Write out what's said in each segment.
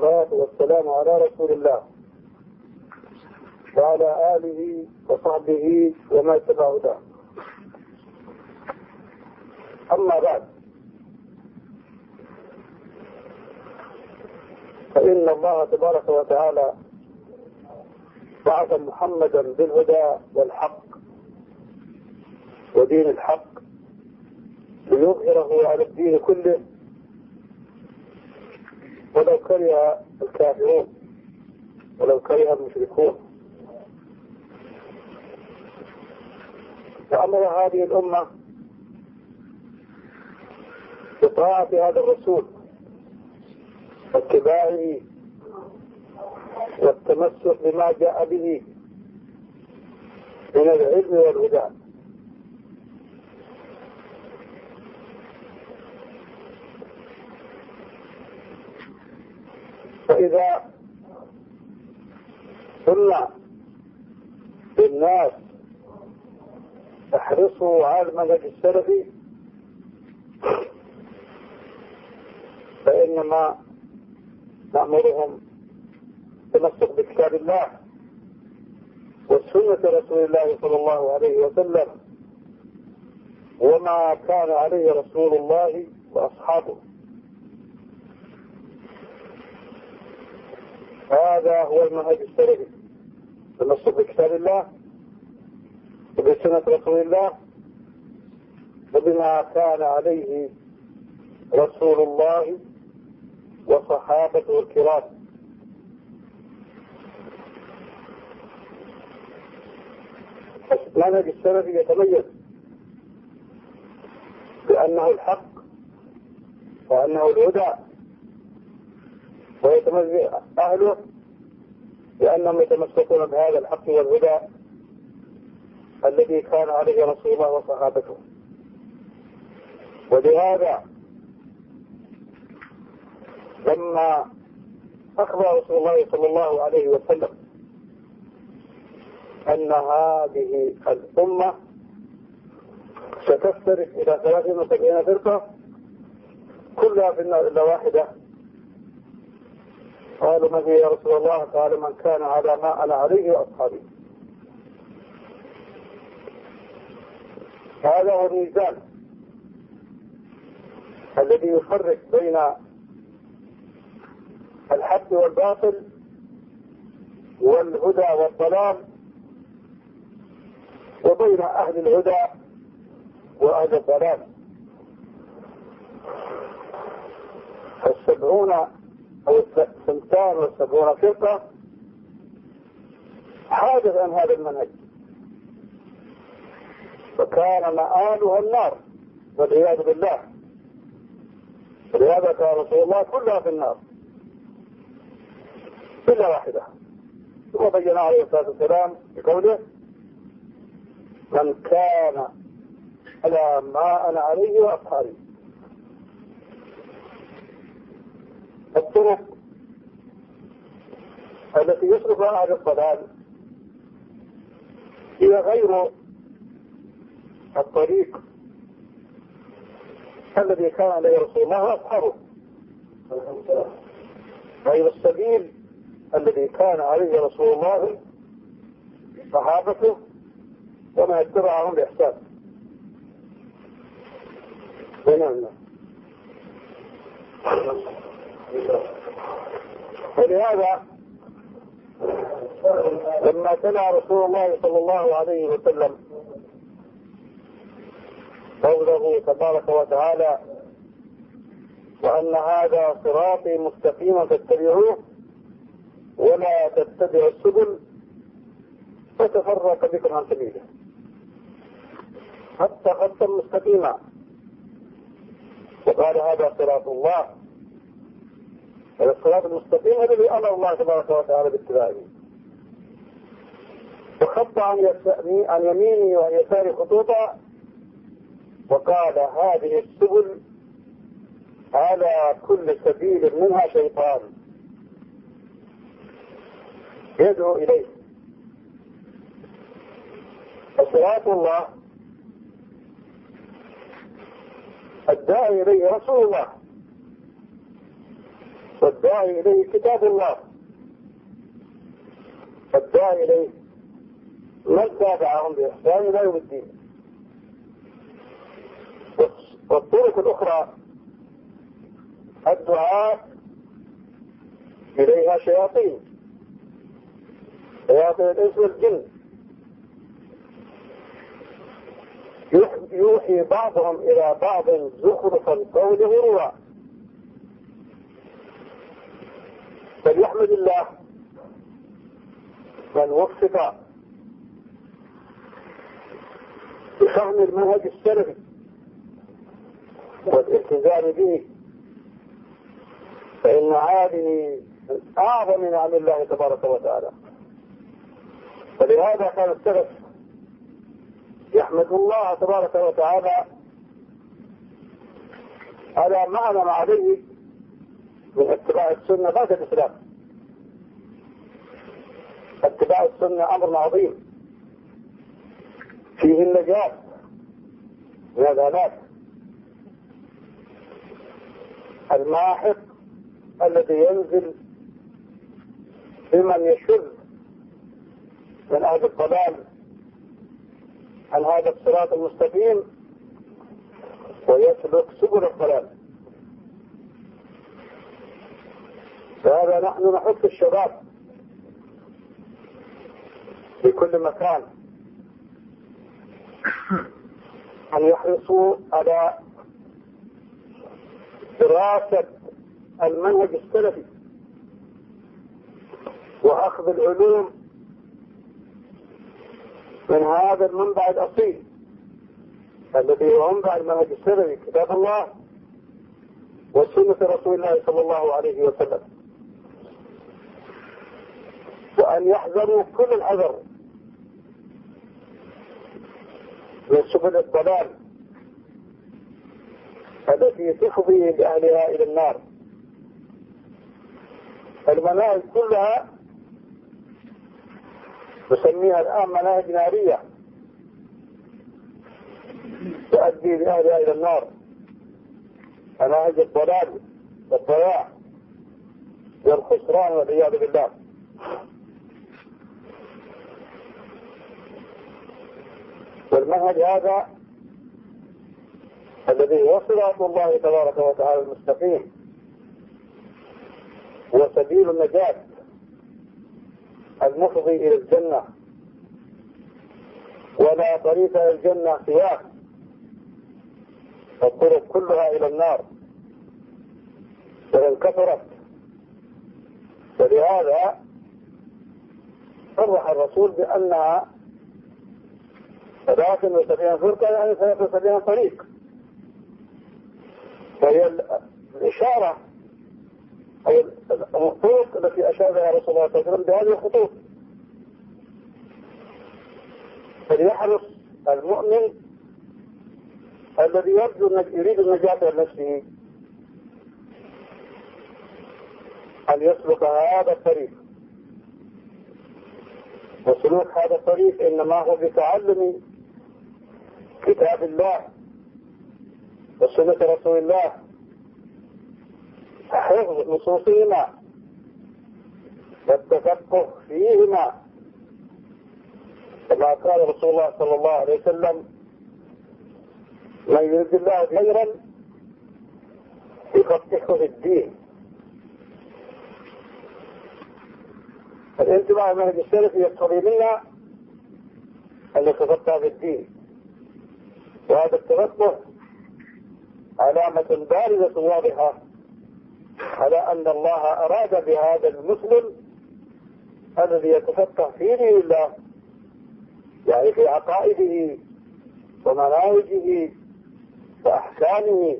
والصلاة والسلام على رسول الله وعلى آله وصحبه وما تبع هداه. أما بعد، فإن الله تبارك وتعالى بعث محمدا بالهدى والحق ودين الحق ليظهره على الدين كله ولو كره الكافرون ولو كره المشركون. فأمر هذه الأمة بطاعة هذا الرسول واتباعه والتمسك بما جاء به من العلم والهدى. فإذا قلنا للناس احرصوا على المنهج السلفي، فإنما نأمرهم بالتمسك بكتاب الله وسنة رسول الله صلى الله عليه وسلم وما كان عليه رسول الله وأصحابه. هذا هو المنهج السلفي، التمسك بكتاب الله وبسنة رسول الله وبما كان عليه رسول الله وصحابته الكرام. المنهج السلفي يتميز بأنه الحق وأنه الهدى، ويتميز أهله بأنهم يتمسكون بهذا الحق والهدى الذي كان عليه رسول الله وصحابته. ولهذا لما أخبر رسول الله صلى الله عليه وسلم أن هذه الأمة ستفترق إلى 73 فرقة كلها في النار إلا واحدة، قالوا من هي يا رسول الله؟ قال من كان على ما أنا عليه وأصحابي. هذا هو الميزان الذي يفرق بين الحق والباطل والهدى والضلال وبين أهل الهدى وأهل الضلال. 70 أو 72 فرقة حادث عن هذا المنهج، فكان مآلها النار والعياذ بالله. ولهذا قال رسول الله كلها في النار إلا واحدة، وبين عليه الصلاة والسلام بقوله من كان على ما أنا عليه وأصحابي. الطرق التي يصرف أهل الضلال هي غير الطريق الذي كان عليه رسول الله وأصحابه، غير السبيل الذي كان عليه رسول الله صحابته وما اتبعهم بإحسان. ولهذا لما تلا رسول الله صلى الله عليه وسلم قوله تبارك وتعالى وأن هذا صراطي مستقيما فاتبعوه ولا تتبعوا السبل فتفرق بكم عن سبيله، حتى خطا مستقيما. وقال هذا صراط الله، هذا الصراط المستقيم الذي أمر الله تبارك وتعالى باتباعه. وخط عن يمينه وعن يساره خطوطا وقال هذه السبل على كل سبيل منها شيطان يدعو إليه. فصراط الله الداعي إليه رسول الله، والداعي الداعي إليه كتاب الله، الداعي إليه من تابعهم بإحسان إلى يوم الدين. والطرق الأخرى الدعاء إليها شياطين الإنس والجن، يوحي بعضهم إلى بعض زخرف القول غرورا. فليحمد الله من وفق بفهم المنهج السلفي والالتزام به، فإن هذه من أعظم نعم الله تبارك وتعالى. فلهذا كان السلف يحمد الله تبارك وتعالى على ما أنعم عليه من اتباع السنة بعد الإسلام. اتباع السنة أمر عظيم فيه النجاة من الهلاك الماحق الذي ينزل بمن يشذ من أهل الضلال عن هذا الصراط المستقيم ويسلك سبل الضلال. فهذا نحن نحث الشباب في كل مكان أن يحرصوا على دراسة المنهج السلفي وأخذ العلوم من هذا المنبع الأصيل الذي هو منبع المنهج السلفي، كتاب الله وسنة رسول الله صلى الله عليه وسلم، وأن يحذروا كل الحذر من سبل الضلال التي تفضي بأهلها إلى النار. المناهج كلها نسميها الآن مناهج نارية تؤدي بأهلها إلى النار، مناهج الضلال والضياع والخسران والعياذ بالله. والمنهج هذا الذي هو صراط الله تبارك وتعالى المستقيم هو سبيل النجاة المفضي إلى الجنة، ولا طريق إلى الجنة سواه، الطرق كلها إلى النار وإن كثرت. ولهذا صرح الرسول بأنها 73 فرقة، يعني 73 طريق، وهي الإشارة أي الخطوط التي أشار لها رسول الله صلى الله عليه وسلم بهذه الخطوط. فليحرص المؤمن الذي يريد النجاة من نفسه أن يسلك هذا الطريق. وسلوك هذا الطريق إنما هو بتعلم كتاب الله وسنة رسول الله، حفظ نصوصهما والتفقه فيهما، كما قال رسول الله صلى الله عليه وسلم: من يريد الله خيرا يفقهه في الدين. الانتباه المنهج السلفي يقتضي منا أن نتفقه في الدين، وهذا التفقه علامة بارزة واضحة على أن الله أراد بهذا المسلم الذي يتفقه في دين الله، يعني في عقائده ومناهجه وأحكامه،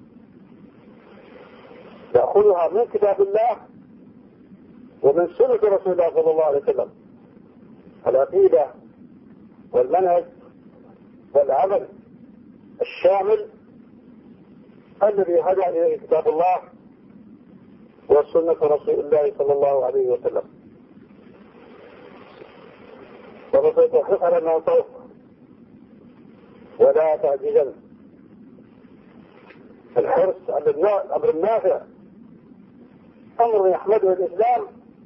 يأخذها من كتاب الله ومن سنة رسول الله صلى الله عليه وسلم، العقيدة والمنهج والعمل الشامل الذي هدى إليه كتاب الله وسنة رسول الله صلى الله عليه وسلم. ونصيت خفر أنه طوق ولا تعجزا. الحرص على الأمر النافع أمر يحمده الإسلام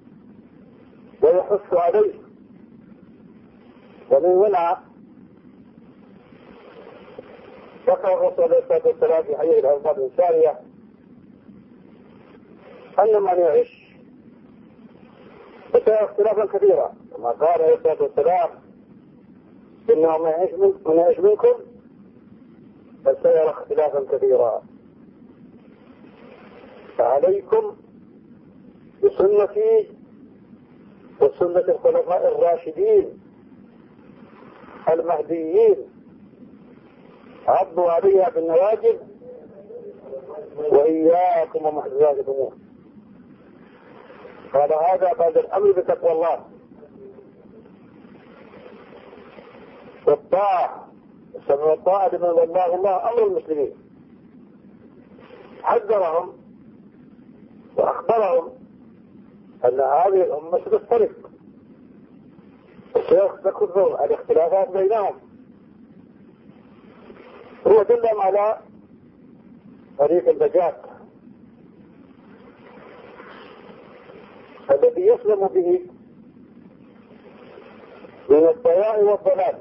ويحث عليه. ومن هنا ذكر الرسول عليه الصلاة والسلام في حديث العرباض بن سارية أن من يعيش فسيرى اختلافا كثيرا، كما قال عليه الصلاة والسلام إنه من يعيش منكم فسيرى اختلافا كثيرا، فعليكم بسنتي وسنة الخلفاء الراشدين المهديين، عضوا عليها بالنواجذ وإياكم ومحدثات الأمور. قال هذا بعد الأمر بتقوى الله والطاعة، السمع والطاعة لمن والله الله أمر المسلمين. حذرهم وأخبرهم أن هذه الأمة ستفترق وسيكثر الاختلافات بينهم، هو دلهم على طريق النجاة الذي يسلم به من الضياع والضلال،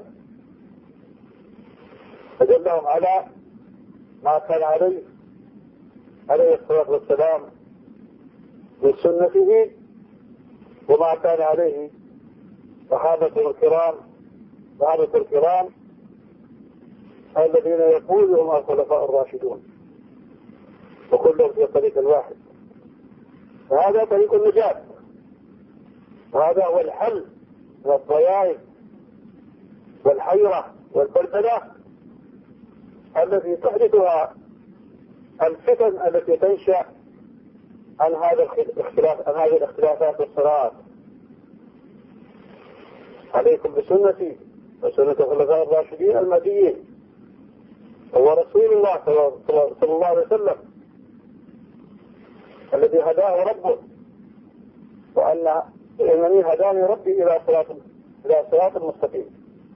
فدلهم على ما كان عليه الصلاة والسلام من سنته وما كان عليه صحابة الكرام الذين يقولهم الخلفاء الراشدون، وكلهم في طريق واحد. فهذا طريق النجاة، وهذا هو الحل من الضياع والحيرة والبلبلة التي تحدثها الفتن التي تنشأ عن هذه الاختلافات والصراعات. عليكم بسنتي وسنة الخلفاء الراشدين المهديين، هو رسول الله صلى الله عليه وسلم الذي هداه ربه، وأن إنني هداني ربي إلى صراط المستقيم.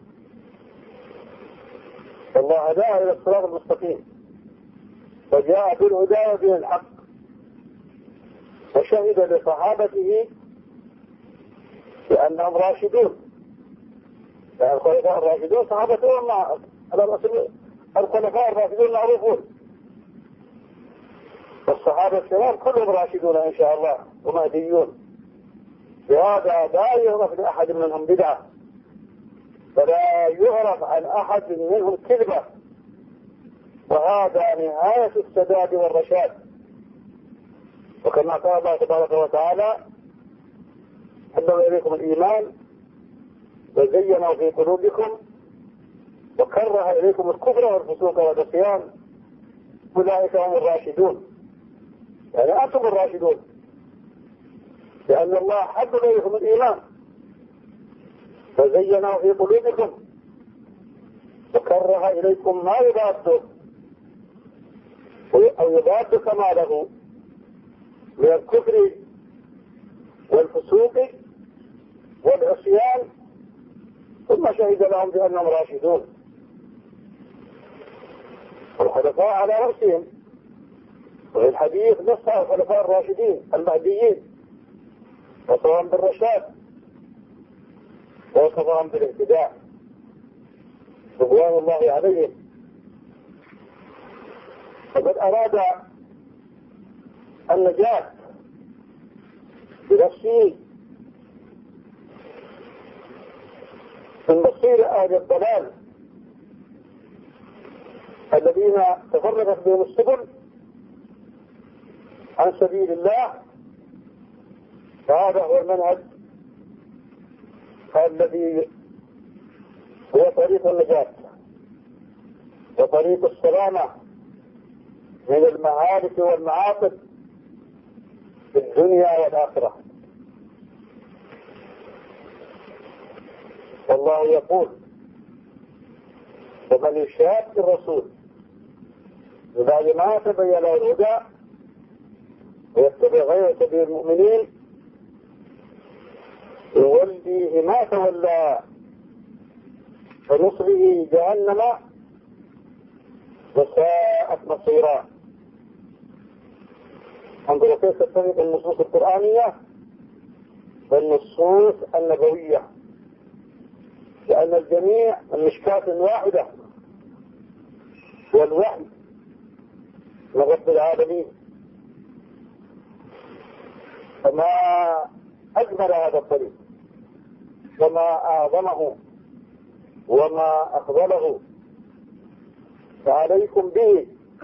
الله هداه إلى الصراط المستقيم وجاء بالهدى ودين الحق، وشهد لصحابته بأنهم راشدون، يعني الخلفاء الراشدون صحابتهم مع الخلفاء الراشدون معروفون، والصحابة الكرام كلهم راشدون إن شاء الله ومهديون. بهذا لا يعرف لأحد منهم بدعة، فلا يعرف عن أحد منهم كذبة، وهذا نهاية السداد والرشاد. وكما قال الله تبارك وتعالى حبب إليكم الإيمان وزينه في قلوبكم وكره إليكم الكفر والفسوق والعصيان أولئك هم الراشدون، يعني أنتم الراشدون، لأن الله حبب إليكم الإيمان وزينه في قلوبكم وكره إليكم ما يضاد أو يضاد كماله من الكفر والفسوق والعصيان، ثم شهد لهم بأنهم راشدون. والخلفاء على رأسهم، وفي الحديث نص الخلفاء الراشدين المهديين وصفهم بالرشاد وصفهم بالاهتداء رضوان الله عليهم. فقد أراد النجاة بنفسه من مصير أهل الضلال الذين تفرقت بهم السبل عن سبيل الله، فهذا هو المنهج الذي هو طريق النجاة وطريق السلامة من المهالك والمعاصي في الدنيا والآخرة. والله يقول ومن يشاق الرسول من بعد ما تبين له الهدى ويتبع غير سبيل المؤمنين يوليه ما تولى ونصره جهنم وساءت مصيرا. انظروا كيف تتفق النصوص القرآنية والنصوص النبوية، لأن الجميع من مشكاة واحدة، والوحي من رب العالمين. فما أجمل هذا الطريق وما أعظمه وما أفضله، فعليكم به،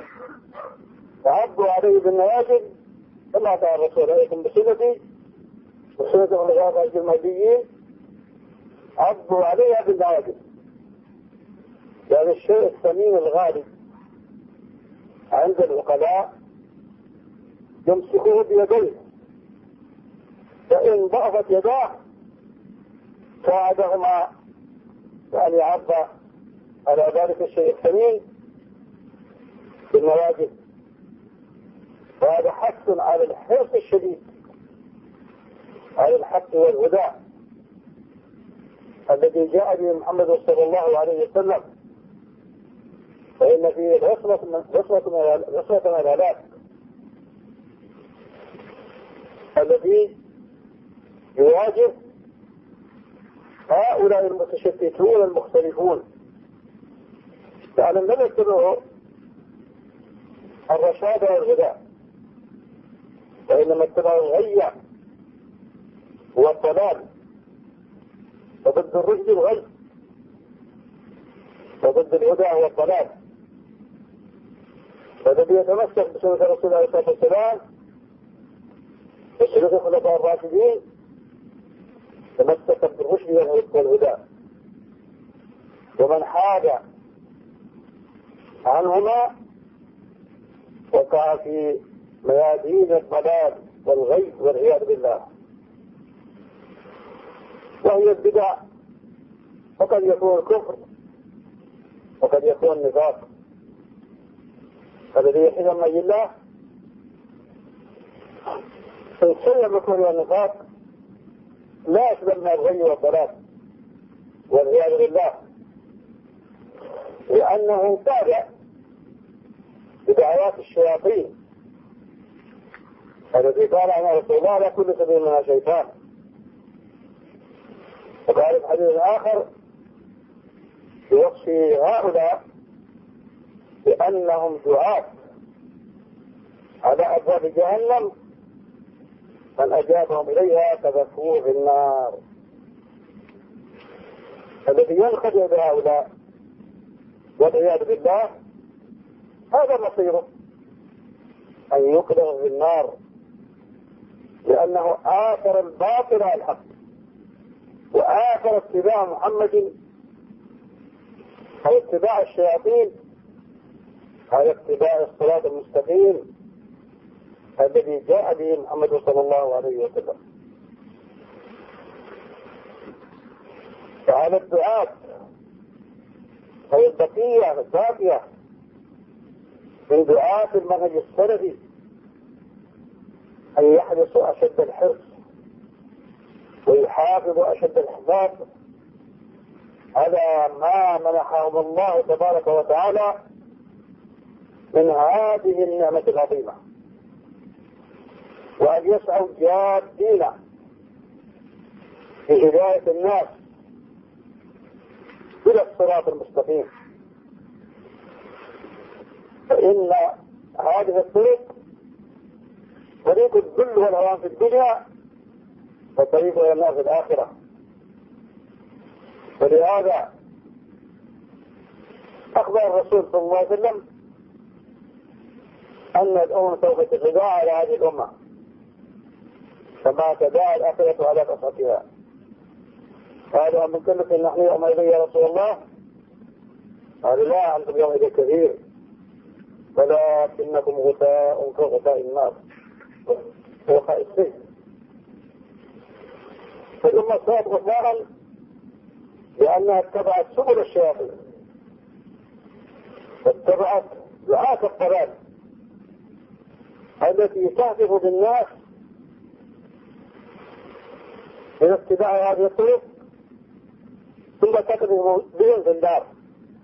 تعضوا عليه بالنواجذ كما قال الرسول عليكم بسنتي وسنة الخلفاء المهديين، عضوا عليها بالنواجذ. يعني الشيء الثمين الغالي عند العقلاء يمسكوه بيديه، فإن ضعفت يداه ساعدهما بأن يعض على ذلك الشيء الثمين بالنواجذ. وهذا حث على الحرص الشديد على الحق والهدى الذي جاء به محمد صلى الله عليه وسلم، فإن فيه غصرة من الهلاك الذي يواجه هؤلاء المتشتتون المختلفون، لأنهم لم يتبعوا الرشاد والهدى، وإنما اتبعوا الغي والضلال، وضد الرشد الغي، وضد الهدى هو الضلال. فالذي يتمسك بسنة رسول الله عليه الصلاة والسلام وسنة الخلفاء الراشدين تمسك بالرشد والهدى، ومن حاد عنهما وقع في ميادين الضلال والغي والعياذ بالله. وهي البدع وقد يكون الكفر وقد يكون النفاق. فالذي يحيد من الله إن سلم يكون النفاق لا يسلم من الغي والضلال والعياذ بالله، لأنه تابع بدعوات الشياطين الذي قال عنه رسول الله لا كل سبيل منها شيطان. وقال في حديث آخر يوصي هؤلاء بأنهم دعاة على أبواب جهنم، من أجابهم إليها قذفوه في النار. الذي ينخدع بهؤلاء والعياذ بالله هذا مصيره أن يقذف في النار، لأنه آثر الباطل على الحق، وآثر اتباع محمد أو اتباع الشياطين على اتباع الصراط المستقيم الذي جاء به محمد صلى الله عليه وسلم. فعلى الدعاة أو البقية الباقية من دعاة المنهج السلفي أن يحرصوا أشد الحرص ويحافظوا أشد الحفاظ على ما منحهم الله تبارك وتعالى من هذه النعمة العظيمة، وأن يسعوا جادين في هداية الناس إلى الصراط المستقيم. فإن هذه الطريق طريق الذل والهوان في الدنيا وطريق إلى النار في الآخرة. ولهذا أخبر الرسول صلى الله عليه وسلم أن الأمم سوف تتداعى على هذه الأمة كما تداعى الآخرة على قصتها. قالوا من كلف نحن يومئذ يا رسول الله؟ قال لا، أنتم يومئذ كثير ولكنكم غثاء كغثاء النار وغثاء السيل. فالأمة صارت غثاء لأنها اتبعت سبل الشياطين واتبعت دعاة الضلال التي تهدف بالناس من اتباع هذه الطرق ثم تقذف بهم في النار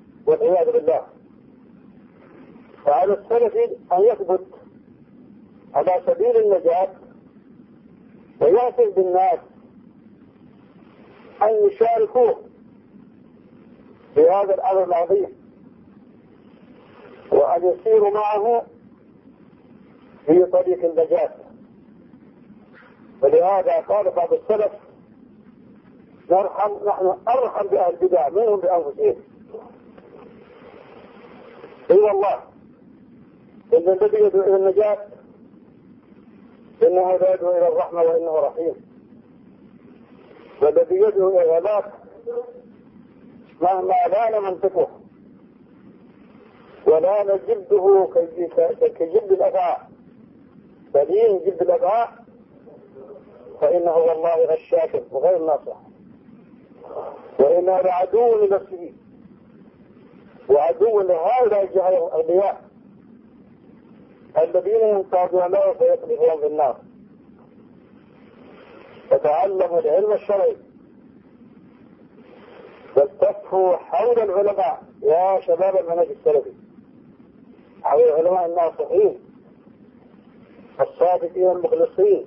والعياذ بالله. فعلى السلف أن يثبت على سبيل النجاة ويأتي بالناس أن يشاركوه في هذا الأمر العظيم وأن يسيروا معه في طريق النجاة. ولهذا قال بعض السلف: نحن أرحم بأهل البدع منهم بأنفسهم. اي والله، إن الذي يدعو إلى النجاة إنه لا يدعو إلى الرحمة وإنه رحيم، والذي يدعو إلى الهلاك مهما لان منطقه ولا جلده كجلد الأفعى، سليم جلد الأفعى، فإنه والله غشاك وغير ناصح، وإنه لعدو لنفسه وعدو لهؤلاء الجهل الأغبياء الذين ينقادون له فيقذفون في النار. فتعلموا العلم الشرعي والتفوا حول العلماء يا شباب المنهج السلفي، حول العلماء الناصحين الصادقين المخلصين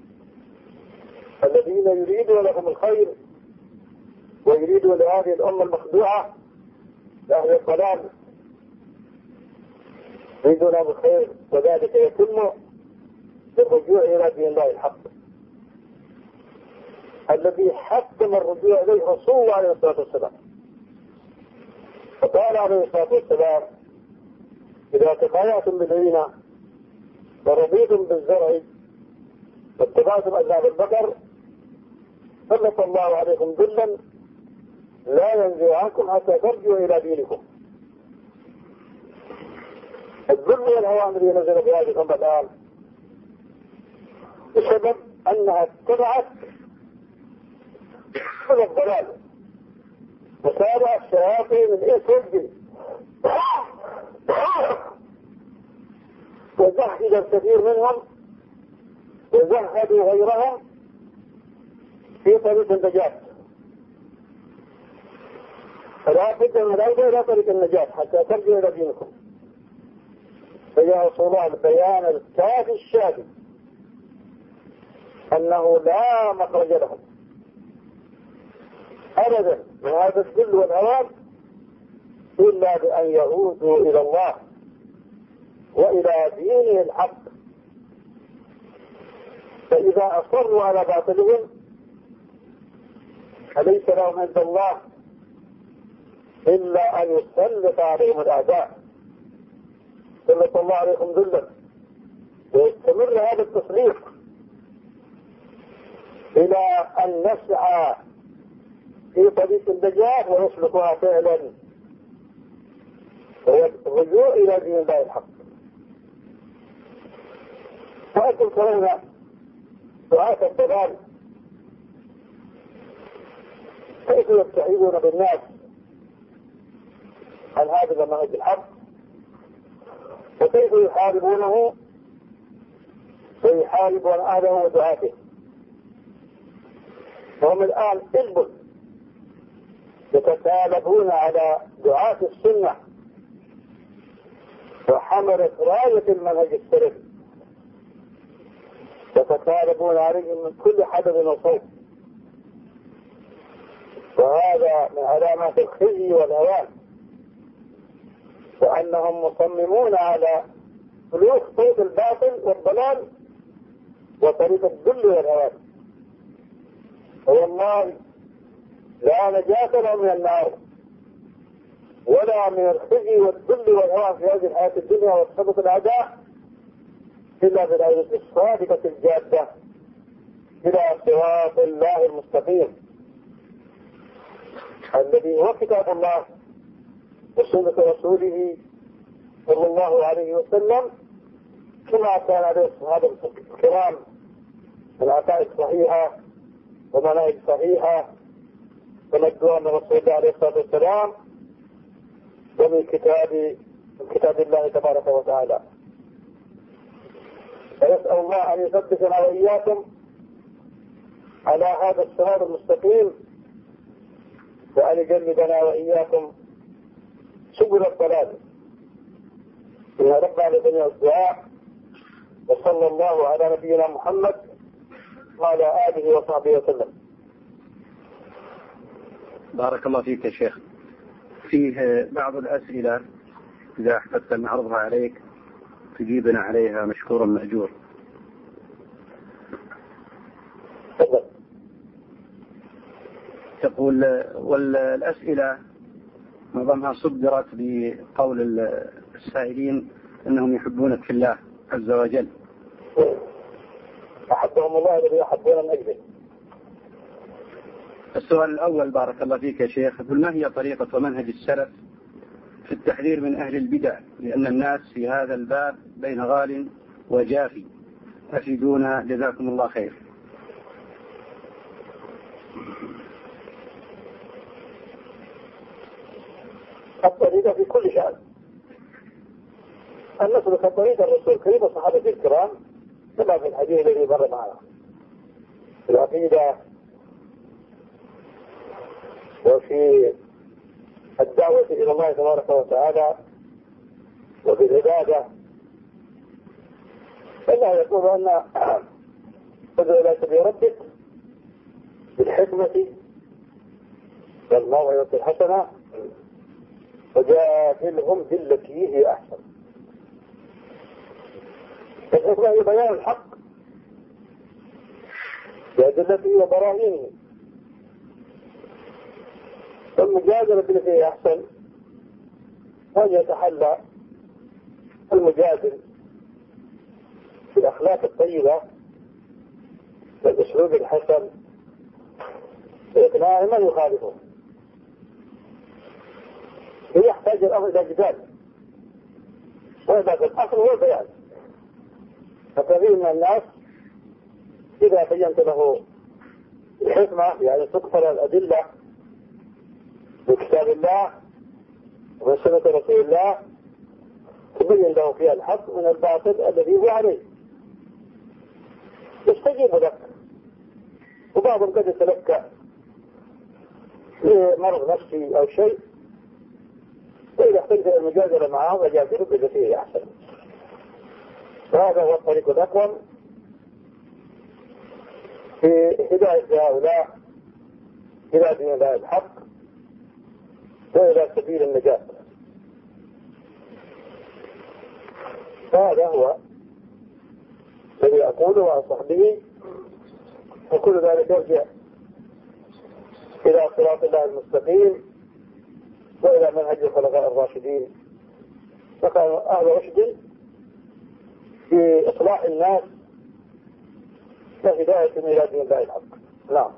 الذين يريدون لهم الخير ويريدون لهذه الأمة المخدوعة لأهل الضلال يريدون لهم الخير، وذلك يتم بالرجوع إلى دين الله الحق الذي حتم الرجوع إليه رسول الله عليه الصلاة والسلام. فقال عليه الصلاة والسلام: إذا تبايعتم بالعينة ورضيتم بالزرع واتبعتم أذناب البقر سلط الله عليكم ذلا لا ينزع عنكم حتى ترجعوا إلى دينكم. الذل والهوان الذي نزل في هذه الأمة الآن بسبب أنها اتبعت كل الضلال وسارع الشياطين الإنس والجن وزهد الكثير منهم وزهدوا غيرهم في طريق النجاة. فلا بد من الأيضا إلى طريق النجاة حتى ترجعوا إلى دينكم. فيا رسول الله البيان الكافي الشافي أنه لا مخرج لهم أبدا من هذا الذل والهوان إلا بأن يعودوا إلى الله وإلى دينه الحق. فإذا أصروا على باطلهم فليس لهم عند الله إلا أن يسلط عليهم الأعداء، سلط الله عليكم ذلا، ويستمر هذا التسليط إلى أن نسعى في طريق النجاة ونسلكها فعلا، وهو الرجوع إلى دين الله الحق. وأنتم ترون دعاة الضلال كيف يبتعدون بالناس عن هذا المنهج الحق، وكيف يحاربونه ويحاربون أهله ودعاته. وهم الآن إذبل يتسالبون على دعاة السنة وحملة راية المنهج السلفي، يتسالبون عليهم من كل حدث وصوت، وهذا من علامات الخزي والهوان، وأنهم مصممون على سلوك طريق الباطل والضلال وطريق الذل والهوان. والله لا نجاة له من النار ولا من الخزي والذل والهوان في هذه الحياة الدنيا وتسلط الأعداء إلا بالآية الصادقة الجادة إلى صراط الله المستقيم الذي هو كتاب الله وسنة رسوله صلى الله عليه وسلم، كما كان عليه الصحابة الكرام من عقائد صحيحة ومناهج صحيحة ونجوا من رسول الله عليه الصلاة والسلام ومن كتاب الله تبارك وتعالى. فنسأل الله أن يثبتنا وإياكم على هذا الصراط المستقيم، وأن يجنبنا وإياكم سبل الضلال. إن ربنا لجميع الدعاء وصلى الله على نبينا محمد وعلى آله وصحبه وسلم. بارك الله فيك يا شيخ. فيه بعض الأسئلة إذا أحببت أن أعرضها عليك تجيبنا عليها مشكورا مأجور. تقول والأسئلة معظمها صدرت بقول السائلين أنهم يحبونك في الله عز وجل. أحبهم الله الذي يحبون من أجله. السؤال الأول بارك الله فيك يا شيخ، ما هي طريقة ومنهج السلف في التحذير من أهل البدع، لأن الناس في هذا الباب بين غال وجافي، أفيدونا جزاكم الله خير. الطريقة في كل شأن أن نسلك طريق الرسول الكريم والصحابة الكرام كما في الحديث الذي مر معنا في العقيدة وفي الدعوة إلى الله تبارك وتعالى وفي العبادة. الله يقول أن ادعو إلى سبيل ربك بالحكمة والموعظة الحسنة وجادلهم بالتي هي أحسن. الحكمة هي بيان الحق بأدلته وبراهينه، والمجادلة بالتي هي أحسن وأن يتحلى المجادل بالأخلاق الطيبة والأسلوب الحسن بإقناع من يخالفه. يحتاج الأمر إلى جدال، وهذا الأصل هو البيان. فكثير من الناس إذا بينت له الحكمة يعني تقتل الأدلة بكتاب الله وسنة رسول الله تبين له فيها الحق من الباطل الذي هو عليه، يستجيب لك. وبعضهم قد يتلكى لمرض نفسي أو شيء، وإذا احتجت المجادلة معه وجادله بالتي هي أحسن. وهذا هو الطريق الأقوم في هداية هؤلاء إلى دين الله الحق وإلى سبيل النجاة. فهذا هو الذي أقوله عن صحبه، وكل ذلك يرجع إلى صراط الله المستقيم وإلى منهج الخلفاء الراشدين، فكانوا أهل رشد في إصلاح الناس وهداية إلى دين الله الحق. نعم.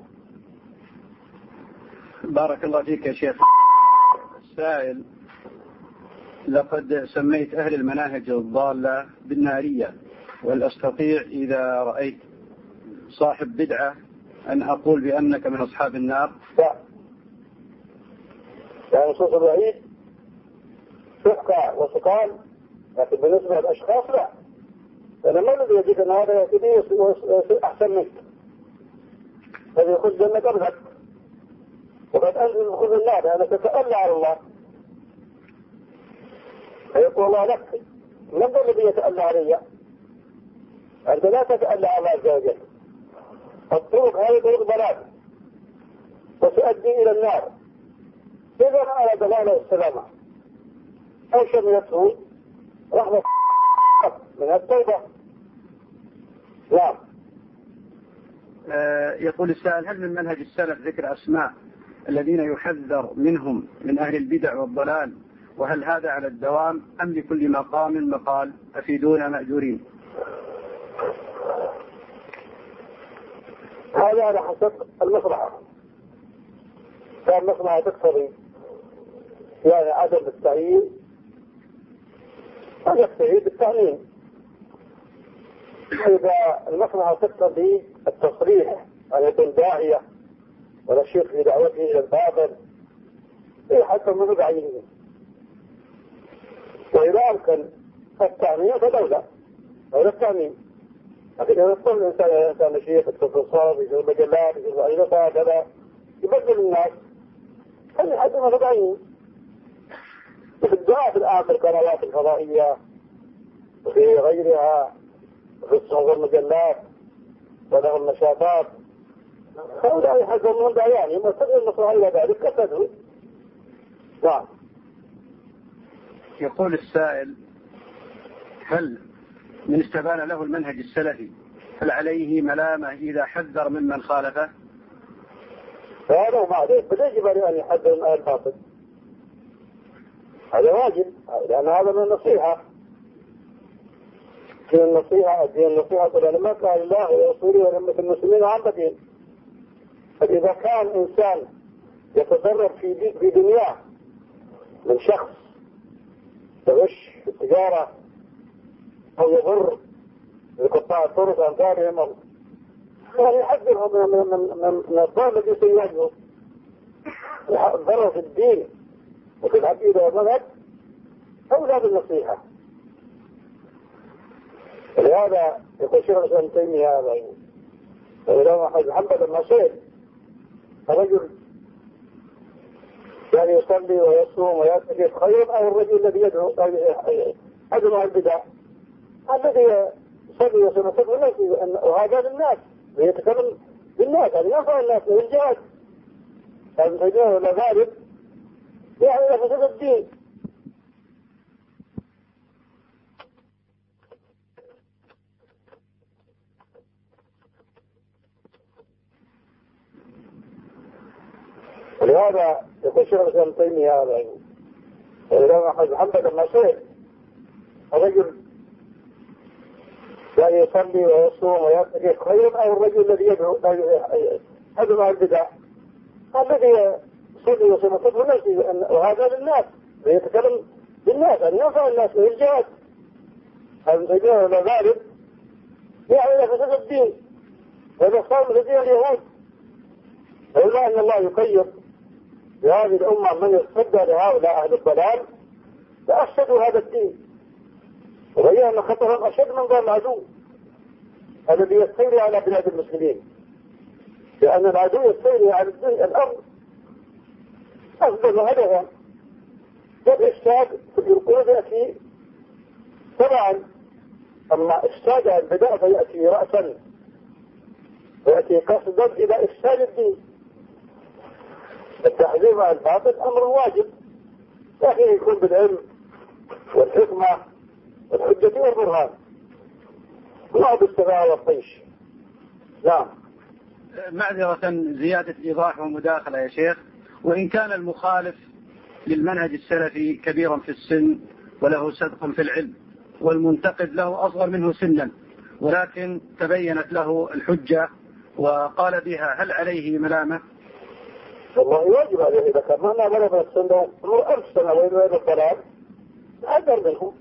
بارك الله فيك يا شيخ. السائل: لقد سميت أهل المناهج الضالة بالنارية، وهل أستطيع إذا رأيت صاحب بدعة أن أقول بأنك من أصحاب النار؟ لا، يعني نصوص الوعيد تحكى وتقال، لكن بالنسبة للأشخاص لا. لأن ما الذي يجيك أن هذا يأتي أحسن منك، الذي يخذ جنة قبلك وقد أنزل خذ النار لأنك تتألى على الله. فيقول الله لك: من الذي يتألى علي؟ أنت لا تتألى على الله عز وجل. الطرق هذه طرق ضلال وتؤدي إلى النار. إذا أراد الله له السلامة أو شملته رحمة من التوبة. نعم. يقول السائل: هل من منهج السلف ذكر أسماء الذين يحذر منهم من أهل البدع والضلال، وهل هذا على الدوام أم لكل مقام مقال؟ أفيدونا مأجورين. هذا على حسب المصلحة. كان مصلحة تقتضي يعني عدم التعيين أن يكتفي بالتعليم. إذا المصلحة تقتضي التصريح أن يكون داعية ولا شيخ في دعوته إلى الباطل حتى من بعينه، وإذا أمكن التعميم فدولة أو التعميم. لكن إذا يطلع الإنسان شيخ يكتب في الصرف يجيب مجلات يجيب عينات هكذا يبدل الناس خلي حد من بعينه. في الدعاء في الآن في القنوات الفضائية وفي غيرها في الصحف والمجلات ولهم نشاطات، هؤلاء يحذرون يعني ما تدعو النصارى إلى ذلك كتدعو. نعم. يقول السائل: هل من استبان له المنهج السلفي هل عليه ملامة إذا حذر ممن خالفه؟ هذا ما عليه، بل يجب أن يحذر من الباطل، هذا واجب، لأن هذا من النصيحة. دين النصيحة قل ما قال الله ورسوله ولأمة المسلمين عامة. فإذا كان إنسان يتضرر في دنياه من شخص يغش في التجارة أو يضر بقطاع الطرق أمثالهم، يعني يحذرهم من الضرر الذي سيواجهه، الضرر في الدين وفي العقيدة والمنهج، أولى بالنصيحة. ولهذا يقول شيخ الإسلام ابن تيمية هذا الإمام أحمد بن حنبل لما سئل الرجل يعني يصلي ويصوم ويعتكف خير أو الرجل الذي يدعو أدعو البدع الذي يصلي ويصوم ويعتكف، وهذا للناس ويتكلم بالناس، يعني ينفع الناس بالجهاد، هذا تجاه ولا ذلك يعني فساد الدين. ولهذا يقول شيخ الإسلام ابن تيمية هذا الإمام أحمد بن حنبل لما سئل الرجل يعني يصلي ويصوم ويعتكف خير أو الرجل الذي أدعو البدع الذي يصلي ويصوم ويعتكف، وهذا للناس ويتكلم بالناس، يعني ينفع الناس بالجهاد، هذا تجاه ولا ذلك يعني فساد الدين. وهذا صار من دين اليهود، ولولا أن الله يقيد بهذه الأمة من يصدى لهؤلاء أهل الضلال لأفسدوا هذا الدين، وبين أن خطرهم أشد من ضرر العدو الذي يستولي على بلاد المسلمين، لأن العدو يستولي على الأرض أفضل هدفا والإفساد في القلوب يأتي طبعا، أما إفساد البدع فيأتي رأسا ويأتي قصدا إلى إفساد الدين. التحذير عن الباطل أمر واجب، لكن يكون بالعلم والحكمة والحجة والبرهان، لا بالسباع والطيش. نعم. معذرة زيادة إيضاح ومداخلة يا شيخ، وإن كان المخالف للمنهج السلفي كبيرا في السن وله سبق في العلم والمنتقد له أصغر منه سنا، ولكن تبينت له الحجة وقال بها، هل عليه ملامة؟ والله واجب عليه إذا كان ما بلغ السنة 1000 سنة وين الضلال أقدر منه.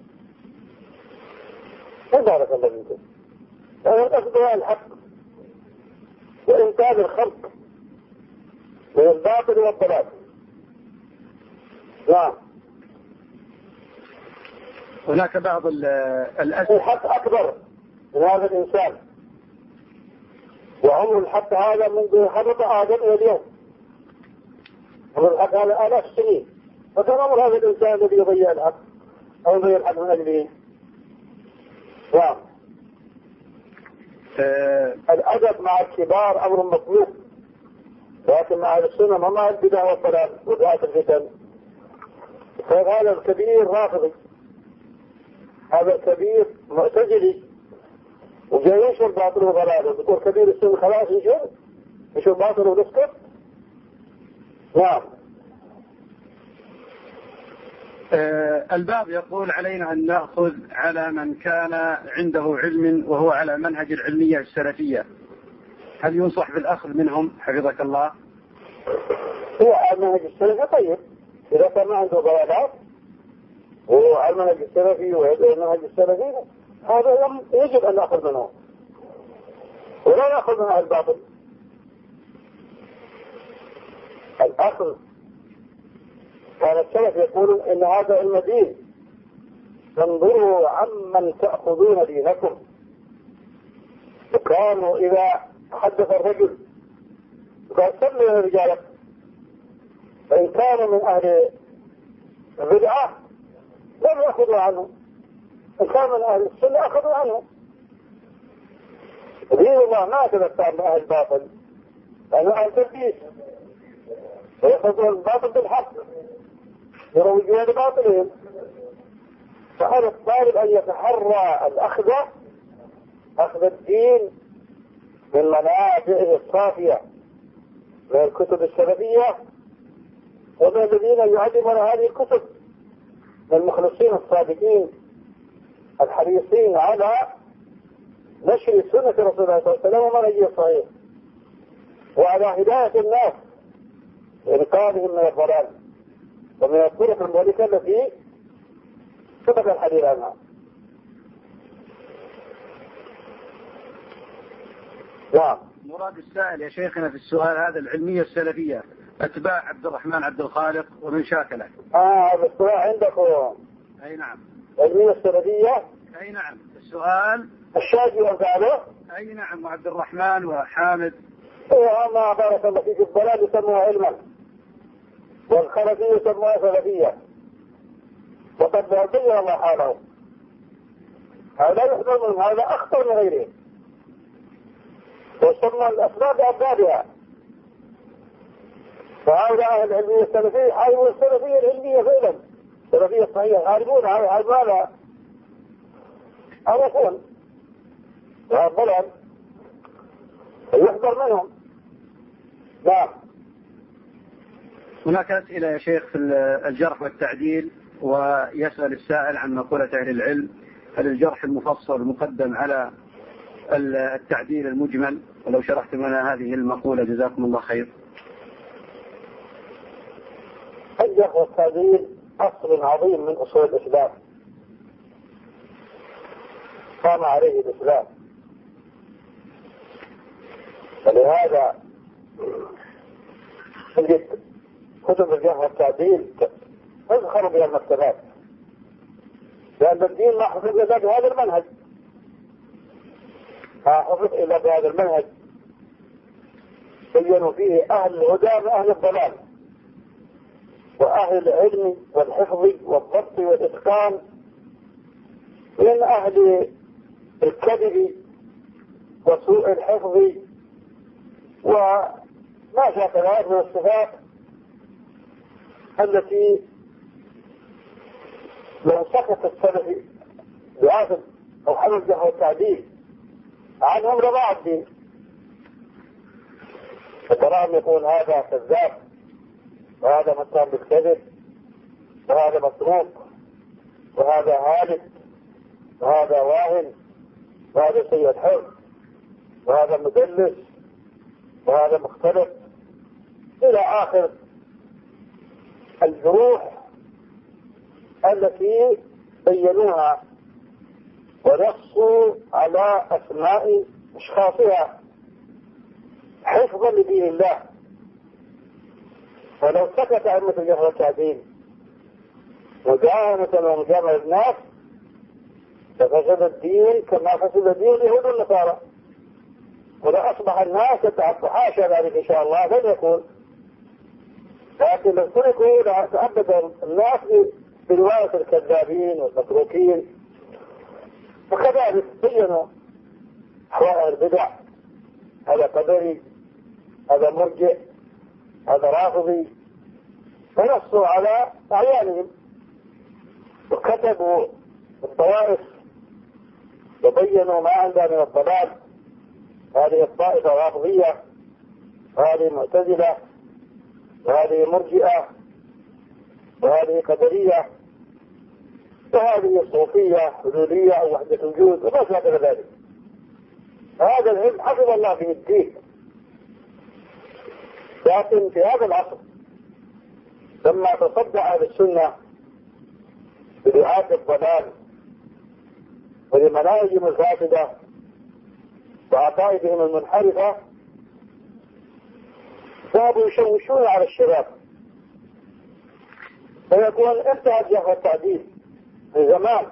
بارك الله فيكم. يعني الأخذ الحق وإنتاج الخلق من الباطل والضلال. نعم. هناك بعض الأسئلة. الحق أكبر من هذا الإنسان، وعمر الحق هذا منذ حدث آدم إلى اليوم، عمر الحق هذا آلاف السنين، فكان عمر هذا الإنسان الذي يضيع الحق أو يضيع الحق من أجله. نعم. الأدب مع الكبار أمر مطلوب، لكن مع السنة ما مع البدع والضلال ودعاة الفتن. فهذا الكبير رافضي، هذا الكبير معتزلي وجاي ينشر باطل وضلاله، بيقول كبير السن خلاص ينشر باطل ونسكت. نعم. الباب يقول علينا أن نأخذ على من كان عنده علم وهو على منهج العلمية السلفية، هل ينصح بالأخذ منهم حفظك الله؟ هو على المنهج السلفي طيب، إذا كان ما عنده ضلالات وهو على المنهج السلفي ويدعو المنهج السلفي، هذا يجب أن نأخذ منهم ولا نأخذ من أهل الباطل. الأخذ كان السلف يقولون إن هذا علم دين، فانظروا عمن تأخذون دينكم. وكانوا إذا حدث الرجل قال سموا يا رجالك، فإن كانوا من أهل البدعة لم يأخذوا عنه، إن كانوا من أهل السنة أخذوا عنه. دين الله ما تذكر بأهل الباطل، لأنه أهل تلبيس ويخلطون الباطل بالحق يروجون لباطلهم. فعلى الطالب أن يتحرى الأخذ، أخذ الدين من منابعه الصافية من الكتب السلفية ومن الذين يعلمون هذه الكتب من المخلصين الصادقين الحريصين على نشر سنة رسول الله صلى الله عليه وسلم ومنهجه الصحيح وعلى هداية الناس وإنقاذهم من الضلال ومن الطرق المهلكة التي سبق الحديث عنها. نعم. مراد السائل يا شيخنا في السؤال هذا العلمية السلفية أتباع عبد الرحمن عبد الخالق ومن شاكله. السؤال عندكم. أي نعم. العلمية السلفية. أي نعم. السؤال الشاذلي وأمثاله. أي نعم. وعبد الرحمن وحامد. ما بارك الله فيك. الضلال يسموها علما والخلفية يسموها سلفية وقد بين الله حالهم. هذا يحضر منهم، هذا أخطر من غيره ويسمى الأسباب بأسبابها. فهؤلاء أهل العلمية السلفية يحاربون السلفية العلمية فعلا، السلفية الصحيحة يحاربونها ويحاربونها عرفون وهذا الضلال يحضر منهم. نعم. هناك أسئلة يا شيخ في الجرح والتعديل، ويسأل السائل عن مقولة أهل العلم: هل الجرح المفصل مقدم على التعديل المجمل؟ ولو شرحت لنا هذه المقولة جزاكم الله خير. الجرح والتعديل أصل عظيم من أصول الإسلام قام عليه الإسلام، ولهذا تجد كتب الجرح والتعديل تزخر بها المكتبات، لأن الدين ما حفظ إلا بهذا المنهج، ما حفظ إلا بهذا المنهج بينوا فيه أهل الهدى وأهل الضلال وأهل العلم والحفظ والضبط والإتقان من أهل الكذب وسوء الحفظ وما شاكل من الصفات التي لو سكت السلف بعاصم أو حمل الجرح والتعديل عنهم لضاع الدين. فتراهم يقول هذا كذاب وهذا متهم بالكذب وهذا متروك وهذا هالك وهذا واهن وهذا سيء الحفظ وهذا مدلس وهذا مختلف إلى آخر الجروح التي بينوها ونصوا على أسماء أشخاصها حفظا لدين الله. ولو سكت أئمة الجرح والتعديل مجاملة ومجاملة الناس لفسد الدين كما فسد دين اليهود والنصارى، ولا أصبح الناس يتعبوا. حاشا ذلك إن شاء الله لن يكون، لكن لو تركوا لتعبد الناس برواية الكذابين والمتروكين. وكذلك بينوا أحوال البدع، هذا قدري هذا مرجئ هذا رافضي، ونصوا على أعيانهم وكتبوا الطوائف وبينوا ما عندها من الضلال. هذه الطائفة رافضية وهذه معتزلة وهذه مرجئة وهذه قدرية وهذه صوفية حلولية أو وحدة وجود وما شابه ذلك. هذا العلم حفظ الله في الدين، لكن في هذا العصر لما تصدع أهل السنة بدعاة الضلال ولمناهجهم الفاسدة وعقائدهم المنحرفة ذهبوا يشوشون على الشباب، فيكون انتهى الجرح والتعديل في زمان،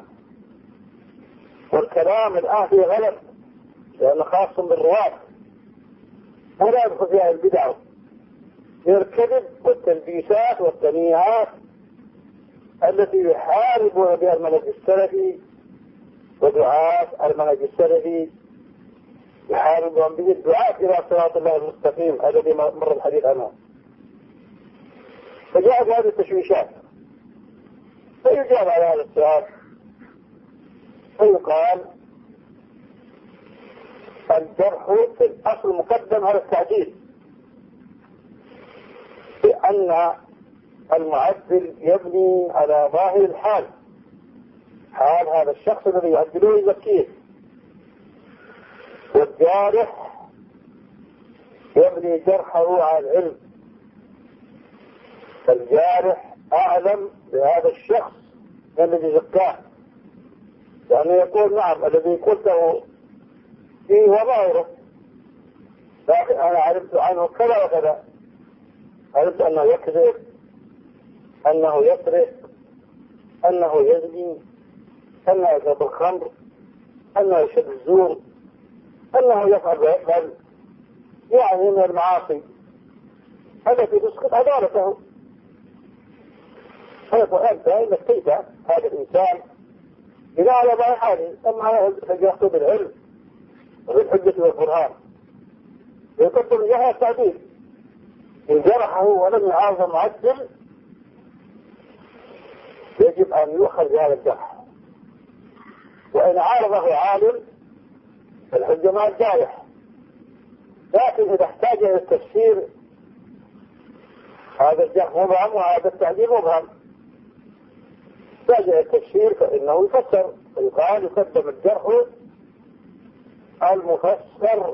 والكلام الآن فيه غلط لأنه خاص بالرواة ولا يدخل فيها البدع من الكذب والتلبيسات والتنيهات التي يحاربون بها المنهج السلفي ودعاة المنهج السلفي يحاربهم به الدعاة إلى صراط الله المستقيم الذي مر الحديث عنه. فجاءت هذه التشويشات، فيجاب على هذا السؤال فيقال الجرح في الأصل مقدم على التعديل، لأن المعدل يبني على ظاهر الحال، حال هذا الشخص الذي يعدله يزكيه، والجارح يبني جرحه على العلم، فالجارح أعلم بهذا الشخص الذي زكاه، يعني يقول نعم الذي قلته فيه وظاهره، لكن أنا علمت عنه كذا وكذا، علمت أنه يكذب، أنه يسرق، أنه يزني، أنه يشرب الخمر، أنه يشرب الزور، أنه يفعل يعني من المعاصي التي تسقط عدالته. فيقول أنت نسيت هذا الإنسان إذا على ظاهر حاله، أما يأخذ بالعلم وبالحجة والبرهان يقدم لها التعديل. إن جرحه ولم يعارض معدل يجب أن يؤخذ بهذا الجرح، وإن عارضه عالم فالحجة مع الجارح. لكن إذا احتاج إلى التفسير هذا الجرح مبهم وهذا التعديل مبهم، احتاج إلى التفسير فإنه يفسر، فيقال يقدم الجرح المفسر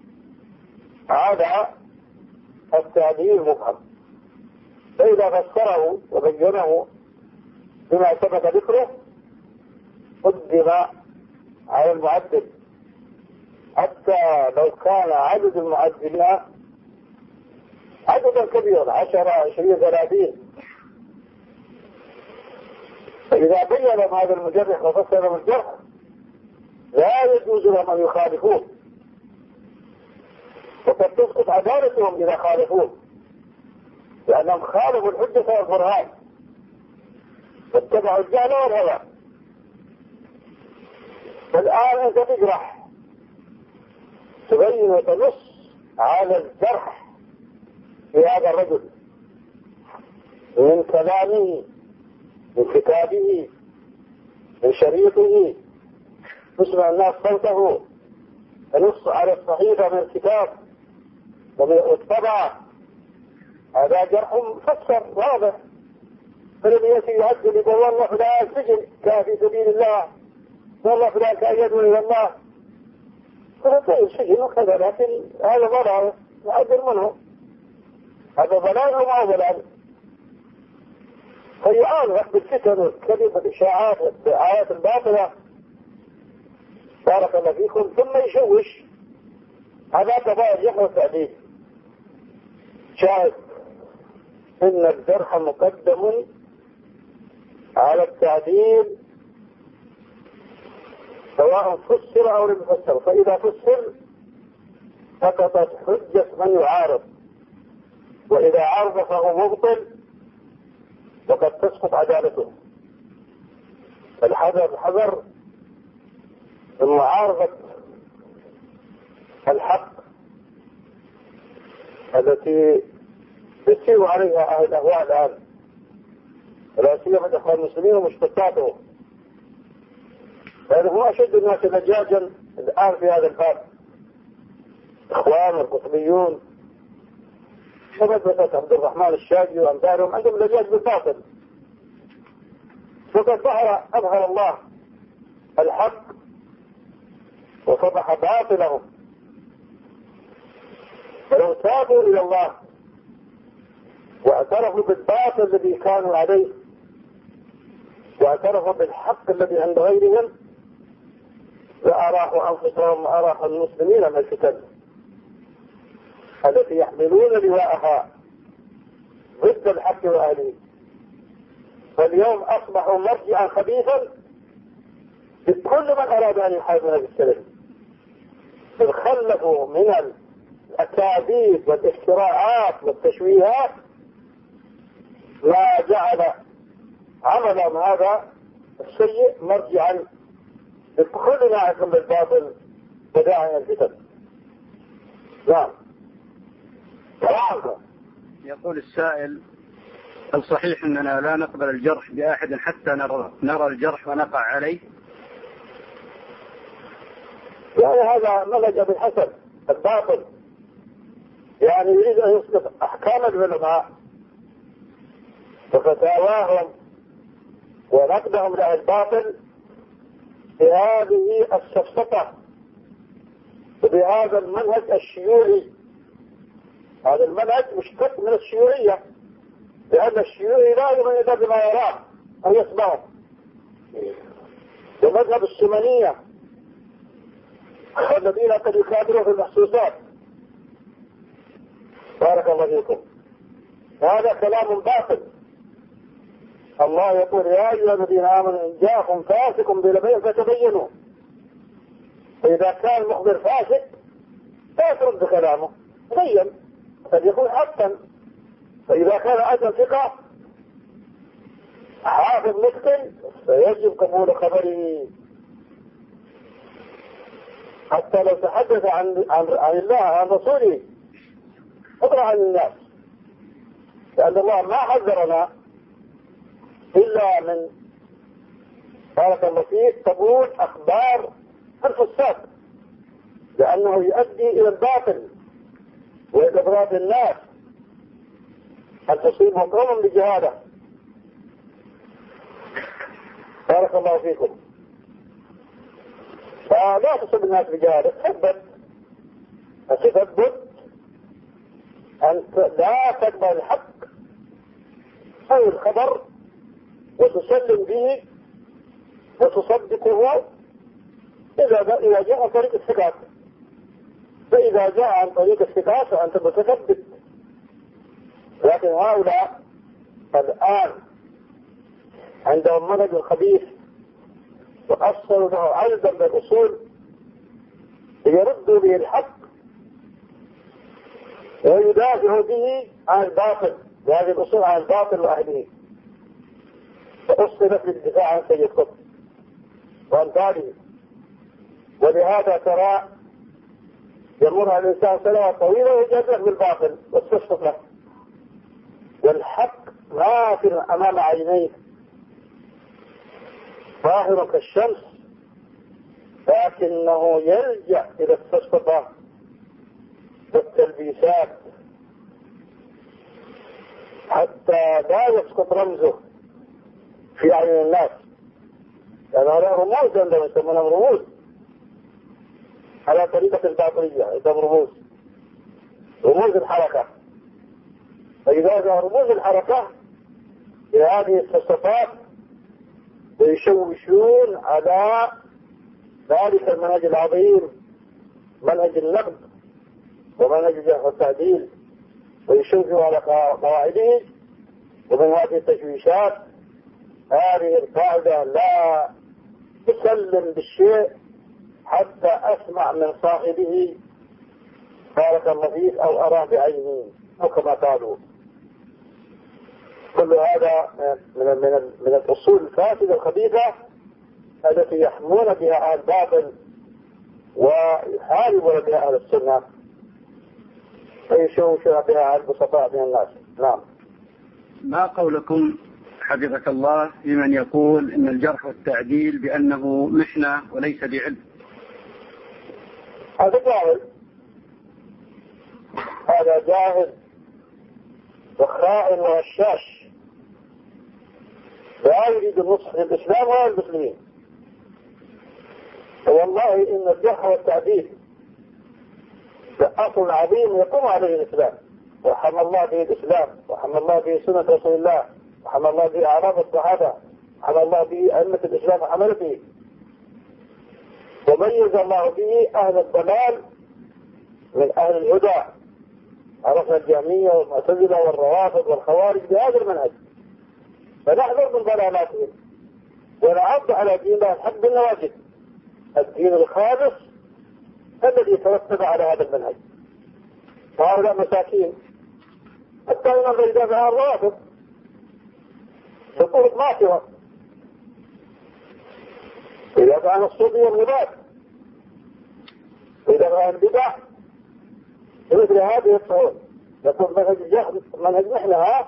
على التعديل مبهم، فإذا فسره وبينه بما ثبت ذكره قدم على المعدل، حتى لو كان عدد المعدلين عددا كبيرا 10 20 30، فإذا بين لهم هذا المجرح وفسر لهم الجرح لا يجوز لهم أن يخالفوه، وقد تسقط عدالتهم إذا خالفوه، لأنهم خالفوا الحجة والبرهان واتبعوا الجهل والهوى. فالآن أنت تجرح، تبين وتنص على الجرح في هذا الرجل من كلامه، من كتابه، من شريطه، تسمع الناس صوته، تنص على الصحيفة من الكتاب ومن الطبعة، هذا جرح مفسر واضح. فلم يأتي يعدل يقول والله فلان سجن كان في سبيل الله، والله فلان كان يدعو إلى الله، فلان سجن وكذا، لكن هذا ضلال يعدل منه، هذا ضلال وما ضلال. فيعانق بالفتن والكذب والإشاعات والدعايات الباطلة بارك الله فيكم، ثم يشوش. هذا كفاية الجرح والتعديل. شاهد إن الجرح مقدم على التعديل سواء فسر أو لم يفسر، فإذا فسر سقطت حجة من يعارض، وإذا عارض فهو مبطل وقد تسقط عدالته. الحذر من معارضة الحق التي يسير عليها أهل الأهواء الآن، ولا سيما الإخوان المسلمين ومشتتاتهم، لأنه هو أشد الناس لجاجا الآن في هذا الباب. إخوان والقطبيون شبكة عبد الرحمن الشاذلي وأمثالهم عندهم لجاج بالباطل، وقد أظهر الله الحق وفضح باطلهم. فلو تابوا إلى الله واعترفوا بالباطل الذي كانوا عليه واعترفوا بالحق الذي عند غيرهم لأراحوا أنفسهم وأراحوا المسلمين من الفتن التي يحملون لواءها ضد الحق وأهله. فاليوم أصبحوا مرجعا خبيثا لكل من أراد أن يحارب هذا السلم، خلفوا من الأكاذيب والافتراءات والتشويهات ما جعل عملهم هذا السيء مرجعا لكل ناعم بالباطل وداعي الفتن. نعم. يقول السائل: هل صحيح أننا لا نقبل الجرح بأحد حتى نرى الجرح ونقع عليه؟ يعني هذا منهج أبي الحسن الباطل، يعني يريد أن يسقط أحكام العلماء وفتاواهم ونقدهم له الباطل بهذه السفسطة وبهذا المنهج الشيوعي. هذا المنهج مشتق من الشيوعية، لأن الشيوعي لا يؤمن إلا بما يراه أو يسمعه. ومذهب السمنية الذين قد يكابروا في المحسوسات. بارك الله فيكم. هذا كلام باطل. الله يقول: يا أيها الذين آمنوا إن جاءكم فاسق بنبأ فتبينوا. فإذا كان المخبر فاسق لا ترد كلامه، تبين قد يكون حقا. فإذا كان أيضا ثقة حافظ متقن فيجب قبول خبره، حتى لو تحدث عن الله عن رسوله اقرأ عن الناس، لأن الله ما حذرنا إلا من بارك الله فيك قبول أخبار الفساق، لأنه يؤدي إلى الباطل وإلى إضراب الناس أن تصيب قوم بجهاله. بارك الله فيكم. فلا تصيب الناس بجهاله، تثبت أن لا تقبل الحق أو الخبر وتسلم به وتصدقه إذا جاء عن طريق الثقات. فإذا جاء عن طريق الثقات فأنت متثبت. لكن هؤلاء الآن عندهم منهج خبيث وأصلوا له عددا من الأصول ليردوا به الحق ويدافعوا به عن الباطل، بهذه الأصول عن الباطل وأهله. فأصلت للدفاع عن سيد قطب وأمثاله. ولهذا ترى يمر الإنسان سنوات طويلة ويجرح بالباطل وتسقط له، والحق ظاهر أمام عينيه ظاهر كالشمس، لكنه يلجأ إلى التسقط والتلبيسات حتى لا يسقط رمزه في أعين الناس. لأن هذا رموز عندما يسمونها رموز على طريقة الباطلية، عندهم رموز الحركة. فإذا جاء رموز الحركة بهذه التصفات ويشوشون على ذلك المنهج العظيم، منهج النقد ومنهج الجرح والتعديل، ويشوشوا على قواعده. ومن هذه التشويشات هذه القاعدة: لا تسلم بالشيء حتى أسمع من صاحبه بارك الله فيك أو أراه بعيني، أو كما قالوا. كل هذا من الأصول الفاسدة الخبيثة التي يحمون بها أهل الباطل ويحاربون بها أهل السنة ويشوشون بها أهل البسطاء من الناس. نعم. ما قولكم حفظك الله لمن يقول إن الجرح والتعديل بأنه محنة وليس بعلم؟ هذا جاهل، هذا جاهل وخائن وغشاش لا يريد النصح للإسلام ولا المسلمين. والله إن الجرح والتعديل أصل عظيم يقوم عليه الإسلام، وحمى الله به الإسلام، وحمى الله به سنة رسول الله، وحمى الله به أعراض الصحابة، وحمى الله به أئمة الإسلام وحمل به، وميز الله به أهل الضلال من أهل الهدى. عرفنا الجهمية والمعتزلة والروافض والخوارج بهذا المنهج، فنحذر من ضلالاتهم ونعض على دين الله الحق بالنواجذ، الدين الخالص الذي ترتب على هذا المنهج. وهؤلاء مساكين حتى ينظر إذا فيها الروافض تقول ما سوى، إذا كان الصوفي والغبات، إذا كان البدع مثل هذه الصعود يكون منهج محنة.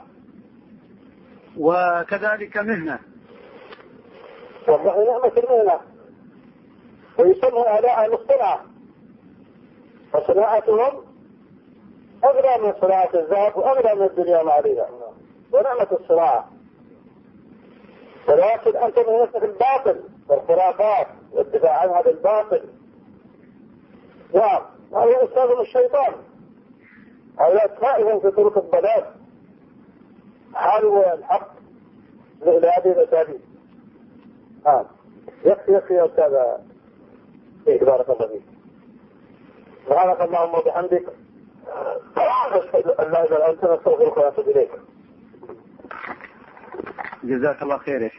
وكذلك مهنة. والله نعمة المهنة. ويسمى أداء الصناعة، وصناعتهم أغلى من صناعة الذهب وأغلى من الدنيا ما عليها، ونعمة الصناعة. ولكن أنت من نفسك الباطل والخرافات والدفاع عن هذا الباطل. نعم، هذا أستاذهم الشيطان، هؤلاء تائهم في طرق الضلال، حاربوا الحق لهذه الأساليب. يكفي يا أستاذ. بارك الله فيك. سبحانك اللهم وبحمدك، أشهد أن لا إله إلا أنت، نستغفرك ونتوب إليك. جزاك الله خير يا شيخ.